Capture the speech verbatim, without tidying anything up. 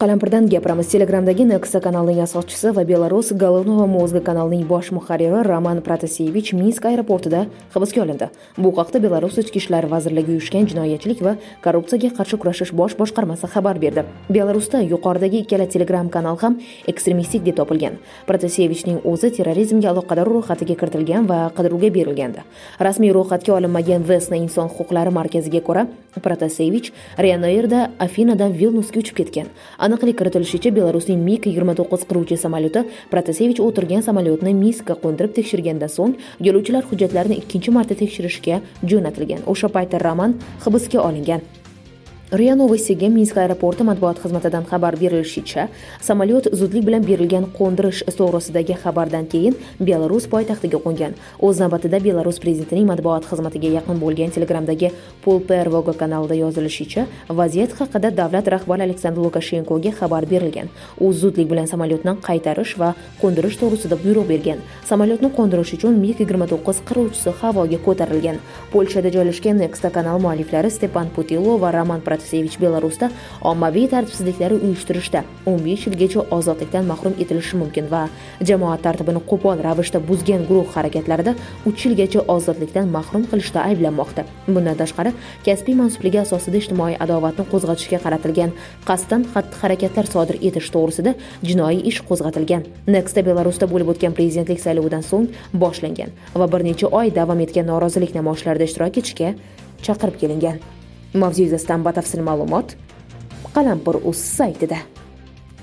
Qalampirdan gapiramiz. Telegramdagi Nexta kanalining asoschisi va Belarus Головного mozga kanalining bosh muharriri Roman Protasevich Minsk aeroportida hibsga olindi. Bu haqda Belarus Ichki ishlar vazirligi uyushgan jinoyatchilik va korrupsiyaga qarshi kurashish bosh boshqarmasi xabar berdi. Belarusda yuqoridagi ikkala Telegram kanal ham ekstremistik deb topilgan. Protasevichning o'zi terrorizmga aloqador ro'yxatiga kiritilgan va qidiruvga berilgandi. Rasmiy ro'yxatga olinmagan Vesna inson huquqlari markaziga ko'ra, Protasevich Ryanairda Afinadan Vilnusga uchib ketgan. Aniqlik kiritilishicha, Belarusning MiG yigirma to'qqiz qiruvchi samolyoti Protasevich o'tirgan samolyotni Minskka qo'ndirib tekshirgandan so'ng yo'lovchilar hujjatlarini ikkinchi marta tekshirishga jo'natilgan. O'sha paytda Roman hibsga olingan. Ria Novosiga Minsk aeroporti matbuot xizmatidan xabar berilishicha, samolyot zudlik bilan berilgan qo'ndirish to'g'risidagi xabardan keyin Belarus poytaxtiga qo'ngan. O'z navbatida Belarus prezidentining matbuot xizmatiga yaqin bo'lgan Telegramdagi Polpervoga kanalida yozilishicha, vaziyat haqida davlat rahbari Aleksandr Lukashenkoga xabar berilgan. U zudlik bilan samolyotni qaytarish va qo'ndirish to'g'risida buyruq bergan. Samolyotni qo'ndirish uchun MiG yigirma to'qqiz qiruvchisi havoga ko'tarilgan. Polshada joylashgan Nexta kanal mualliflari Stepan Putilov va Roman Protasevich Belarusda ommaviy tartibsizliklar uyushtirishda o'n besh yilgacha ozodlikdan mahrum etilishi mumkin va jamoat tartibini qo'pol ravishda buzgan guruh harakatlarida uch yilgacha ozodlikdan mahrum qilishda ayblanmoqda. Bundan tashqari, kasbiy mansubligi asosida ijtimoiy adovatni qo'zg'atishga qaratilgan qasddan xatti-harakatlar sodir etish to'g'risida jinoiy ish qo'zg'atilgan. Nexta Belarusda bo'lib o'tgan prezidentlik saylovidan so'ng boshlangan va bir necha oy davom etgan norozilik namoyishlarida ishtirok etishga chaqirib kelingan. Mavzu yuzasidan batafsil ma'lumot Qalampir.uz saytida.